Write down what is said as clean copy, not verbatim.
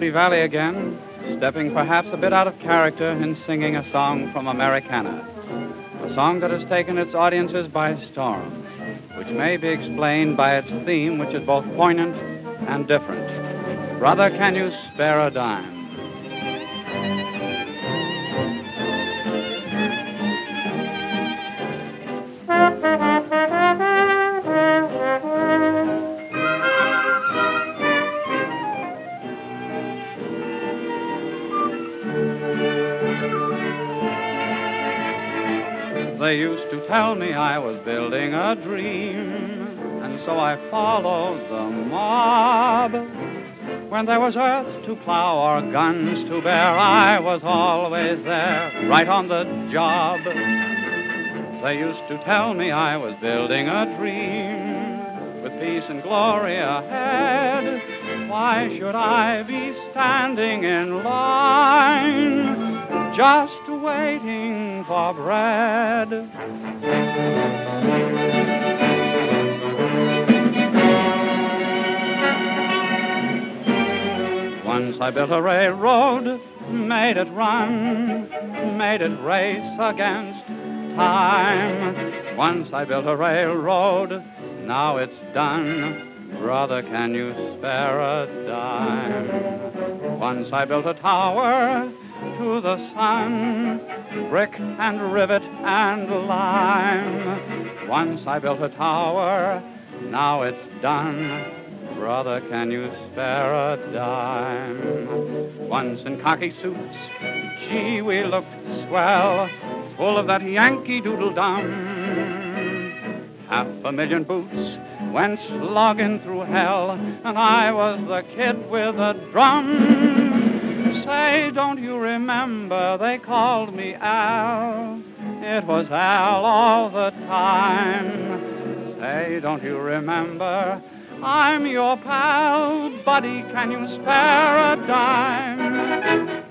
Happy Valley again, stepping perhaps a bit out of character in singing a song from Americana. A song that has taken its audiences by storm, which may be explained by its theme, which is both poignant and different. Brother, can you spare a dime? They used to tell me I was building a dream, and so I followed the mob. When there was earth to plow or guns to bear, I was always there, right on the job. They used to tell me I was building a dream, with peace and glory ahead. Why should I be standing in line, just waiting for bread? Once I built a railroad, made it run, made it race against time. Once I built a railroad, now it's done. Brother, can you spare a dime? Once I built a tower to the sun, brick and rivet and lime. Once I built a tower, now it's done. Brother, can you spare a dime? Once in khaki suits, gee, we looked swell, full of that Yankee Doodle-Dum. 500,000 boots went slogging through hell, and I was the kid with a drum. Say, don't you remember they called me Al? It was Al all the time. Say, don't you remember I'm your pal? Buddy, can you spare a dime?